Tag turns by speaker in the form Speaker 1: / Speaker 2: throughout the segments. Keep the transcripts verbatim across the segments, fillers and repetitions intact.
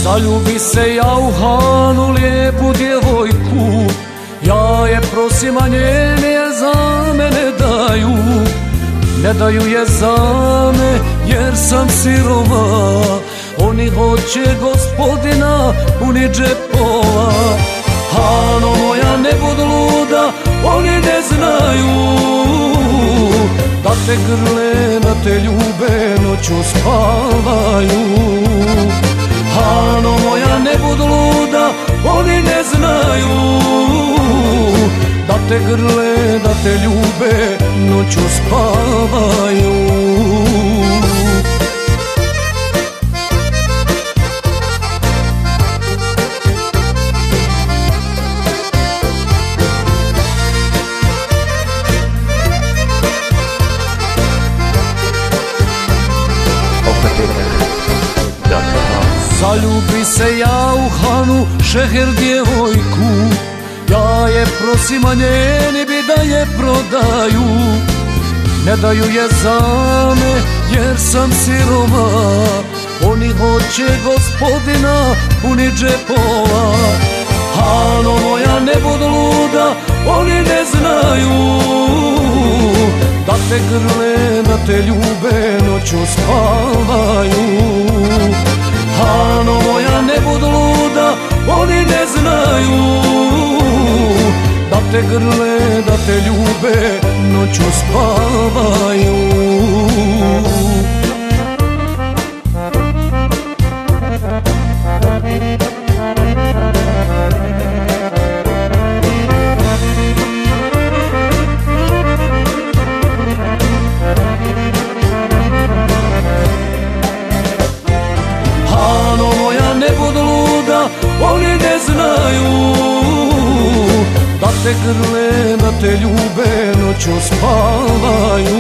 Speaker 1: Zaljubi se ja u Hanu, lijepu djevojku, ja je prosim, a njene je za mene daju. Ne daju je za me jer sam sirova, oni hoće gospodina puni džepova. Hano moja, ne bud luda, oni ne znaju da te grle, da te ljube, noću spavaju. Hano moja, ne bud luda, oni ne znaju da te grle, da te ljube, noću spavaju. Zaljubi se ja u Hanu, šeher djevojku, ja je prosim, a njeni bi da je prodaju. Ne daju je za me jer sam sirova, oni hoće gospodina puni džepova. Hano moja, ne bud luda, oni ne znaju da te grle, da te ljube, noću spavaju. Hano moja, ne bud luda, oni ne znaju da te grle, da te ljube, noću spavaju. Hano moja, ne bud luda, oni ne znaju da te grle, da te ljube, noću spavaju.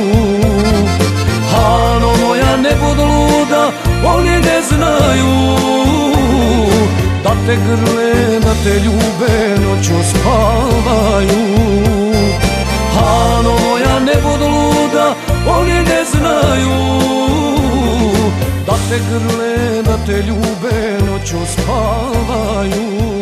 Speaker 1: Hano moja, ne bud luda, oni ne znaju da te grle, da te ljube, noću spavaju. Hano moja, ne bud luda, oni ne znaju da te grle, da te ljube, noću spavaju.